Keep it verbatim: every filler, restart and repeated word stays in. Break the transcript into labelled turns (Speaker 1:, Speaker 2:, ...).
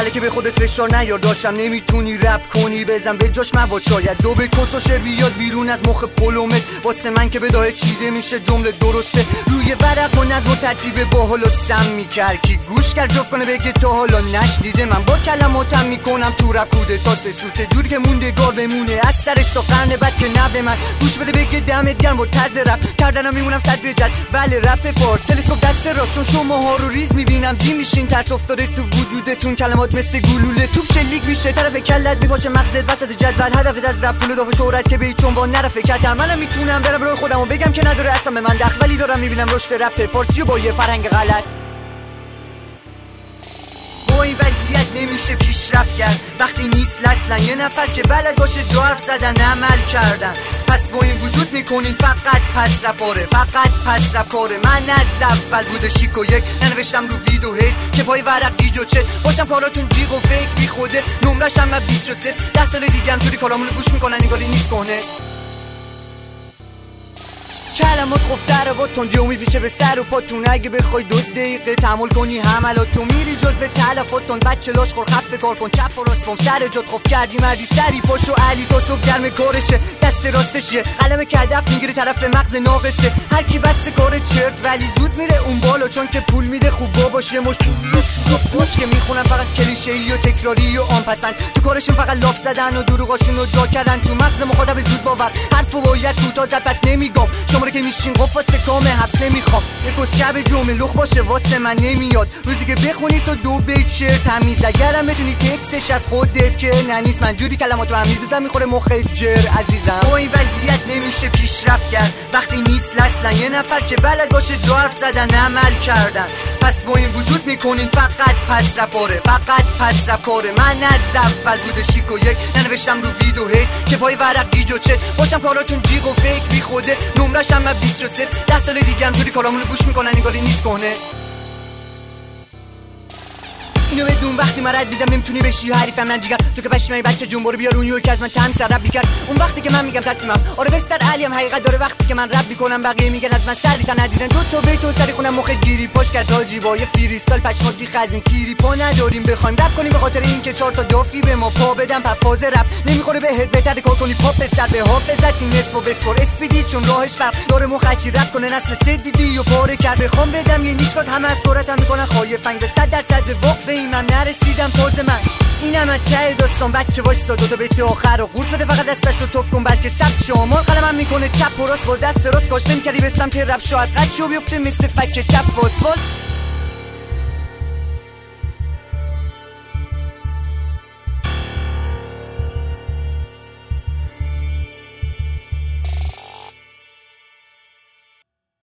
Speaker 1: که به خودت فشار نیار، داشتم نمیتونی رپ کنی بزن به جاش مواد، شاید دو بیت کس و شعر بیاد بیرون از مخ پلومت، واسه من که بداهه چیده میشه جمله درسته، روی ورق و نظم و ترتیب باحال و سم میکرد کی گوش کرد جفت کنه بگه تا حالا نشنیده، من با کلماتم میکنم تو رپ کوده تا سه سوته، جوری که موندگار بمونه از سرش تا قرن بعد که نبه من گوش بده بگه دمت گرم با طرز رپ کردنم میمونم صدر جد. بله رپ فارس تلسکوپ دست راست، چون شماها رو ریز میبینم جی میشین، ترس افتاده تو وجودتون، کلمات مثل گلوله توپ شلیک میشه طرف کلت میپاشه مغزت وسط جدول، هدفت از رپ پول اضافه شهرت که به هیچ عنوان نرفه کتر، منم میتونم برم روی خودمو بگم که نداره اصلا به من دخل، ولی دارم میبینم رشد رپ فارسی و با یه فرهنگ غلط. با این وضعیت نمیشه پیشرفت کرد وقتی نیست اصلا یه نفر که بلد باشه جا حرف زدن عمل کردن، پس با این وجود میکنین فقط پس رفاره، فقط پس رفاره. من از اول بوده شیک و یک ننوشتم رو ویدو هیز که پای ورق گیج و چت باشم کاراتون جیغ و فکر بی خوده، نمرش هم بیست شد صفر، ده سال دیگه هم توری کارامونو گوش میکنن انگاری نیست کنه. کلمات خوب سر و تنجه و میپیشه به سر و پاتون، اگه بخوای دو دقیقه تحمل کنی حملاتو میری جز به تلفاتون، بچه لاش خور خفه کار کن چپ و راست بم سر جات خوب کردی مردی سری پاشو علی تا صبح گرم کارشه، دست راستشه قلم کدف میگیره طرف مغز ناقصه، هر کی بس کار چرت ولی زود میره اون بالا چون که پول میده خوب باشه مش مش که میخونن فقط کلیشه‌ای و تکراری و آن پسند، تو کارشون فقط لاف زدن و دروغاشون رو جا کردن، تو مغز مخاطب زود باور حرفو باید کوتاه زد پس نمیگم شما که میشین قفا سکام حبس نمیخوام، یک شب جمعه لخ باشه واسه من نمیاد، روزی که بخونی تو دو بیت شعر تمیز، اگرم بدونی تکستش از خودت که ننیست، من جوری کلماتو هم میدوزم میخوره مخت جر عزیزم. با این وضعیت نمیشه پیشرفت کرد وقتی نیست اصلا یه نفر که بلد باشه جا حرف زدن عمل کردن، پس با این وجود میکنین فقط پس رفاره، فقط پس رفاره. من از اول بوده شیک و یک ننوشتم رو ویدو هیز که پای ورق گیج و چت باشم کاراتون جیغ و فکر بی خوده، نمرش هم بیست شد صفر، ده سال دیگه هم جوری کارامونو گوش میکنن انگاری نیست کنه. اینو بدون وقتی من رد میدم نمیتونی بشی حریفم من جیگر، تو که پشیمونی بچه جون برو بیار اون که از من تمیز رپ میکرد، اون وقتی که من میگم تسلیمم آره بستر علیم حقیقت داره، وقتی که من رپ میکنم بقیه میگن از من سری تا ندیدن، دو تا بیت و سری خونم مخ گیری پاش کرد حاجی با یه فری استایل پشمات بی خزین تیری پا نداریم بخوایم رپ کنیم به خاطر اینکه چهار تا دافی به ما پا بدن، پفاز رپ نمیخوره بهت بهتره کار کنی پاپ سر به حافظت این اسمو بسپر اسپیدی چون راهش فرق داره مخچی رپ کنه نسل سه دیدی و پاره کرد، بخوام بدم یه نیشکاز همه از صورتم میکنن خایفنگ به صد درصد واقع این من نرسیدم تازه من اینم از ته داستان بچه وایسا دو تا بیت آخر رو قورت بده فقط دستش رو توف کن بلکه ثبت شمال قلمم میکنه چپ و راست با دست راست کاش نمی‌کردی به سمت رپ شاید قد شو بیفته مثل فک چپ و اسفالت.